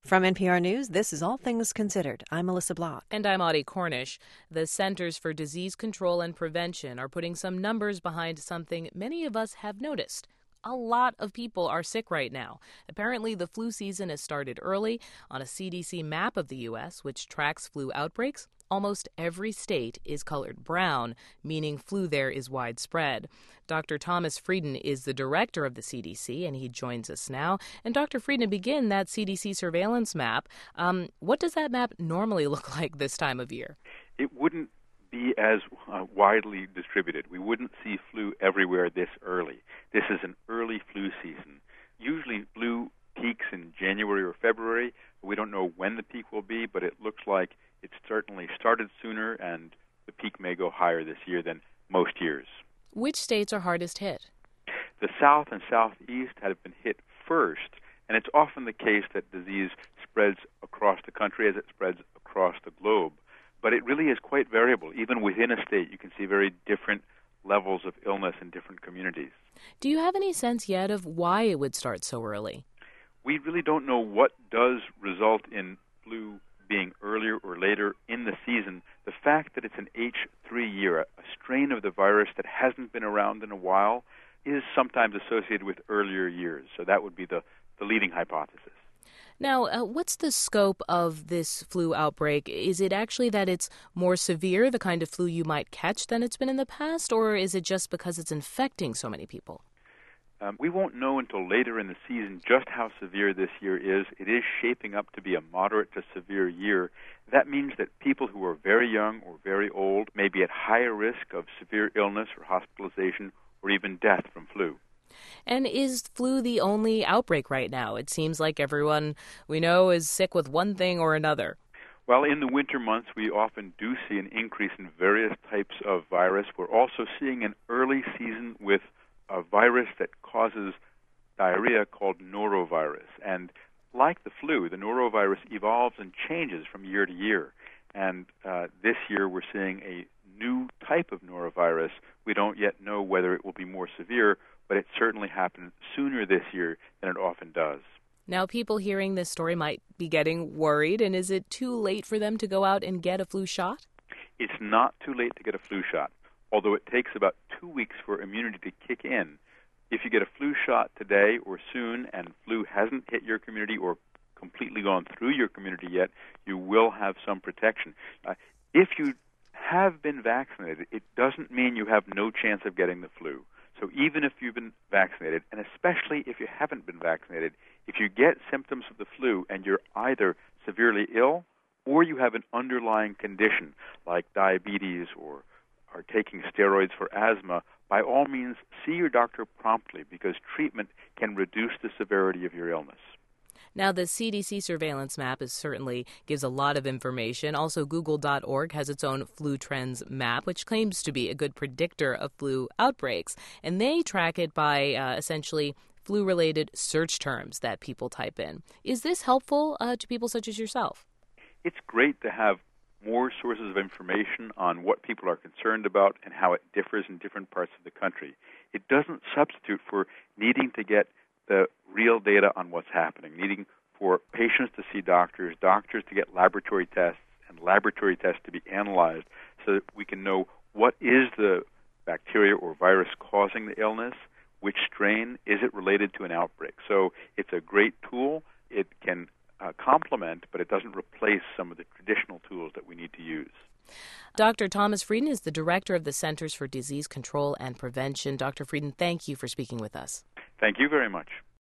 From NPR News, this is All Things Considered. I'm Melissa Block. And I'm Audie Cornish. The Centers for Disease Control and Prevention are putting some numbers behind something many of us have noticed. A lot of people are sick right now. Apparently, the flu season has started early. On a CDC map of the U.S., which tracks flu outbreaks, almost every state is colored brown, meaning flu there is widespread. Dr. Thomas Frieden is the director of the CDC, and he joins us now. And Dr. Frieden, to begin that CDC surveillance map, what does that map normally look like this time of year? It wouldn't be as widely distributed. We wouldn't see flu everywhere this early. This is an early flu season. Usually flu peaks in January or February. We don't know when the peak will be, but it looks like it certainly started sooner, and the peak may go higher this year than most years. Which states are hardest hit? The South and Southeast have been hit first, and it's often the case that disease spreads across the country as it spreads across the globe. But it really is quite variable. Even within a state, you can see very different levels of illness in different communities. Do you have any sense yet of why it would start so early? We really don't know what does result in flu being earlier or later in the season. The fact that it's an H3 year, a strain of the virus that hasn't been around in a while, is sometimes associated with earlier years. So that would be the leading hypothesis. Now, what's the scope of this flu outbreak? Is it actually that it's more severe, the kind of flu you might catch, than it's been in the past, or is it just because it's infecting so many people? We won't know until later in the season just how severe this year is. It is shaping up to be a moderate to severe year. That means that people who are very young or very old may be at higher risk of severe illness or hospitalization or even death from flu. And is flu the only outbreak right now? It seems like everyone we know is sick with one thing or another. Well, in the winter months, we often do see an increase in various types of virus. We're also seeing an early season with a virus that causes diarrhea called norovirus. And like the flu, the norovirus evolves and changes from year to year. And this year we're seeing a new type of norovirus. We don't yet know whether it will be more severe, but it certainly happened sooner this year than it often does. Now, people hearing this story might be getting worried, and is it too late for them to go out and get a flu shot? It's not too late to get a flu shot, although it takes about 2 weeks for immunity to kick in. If you get a flu shot today or soon and flu hasn't hit your community or completely gone through your community yet, you will have some protection. If you have been vaccinated, it doesn't mean you have no chance of getting the flu. So even if you've been vaccinated, and especially if you haven't been vaccinated, if you get symptoms of the flu and you're either severely ill or you have an underlying condition like diabetes or are taking steroids for asthma, by all means see your doctor promptly because treatment can reduce the severity of your illness. Now, the CDC surveillance map certainly gives a lot of information. Also, Google.org has its own flu trends map, which claims to be a good predictor of flu outbreaks. And they track it by essentially flu-related search terms that people type in. Is this helpful to people such as yourself? It's great to have more sources of information on what people are concerned about and how it differs in different parts of the country. It doesn't substitute for needing to get the real data on what's happening, needing for patients to see doctors, doctors to get laboratory tests, and laboratory tests to be analyzed so that we can know what is the bacteria or virus causing the illness, which strain, is it related to an outbreak. So it's a great tool. It can complement, but it doesn't replace some of the traditional tools that we need to use. Dr. Thomas Frieden is the director of the Centers for Disease Control and Prevention. Dr. Frieden, thank you for speaking with us. Thank you very much.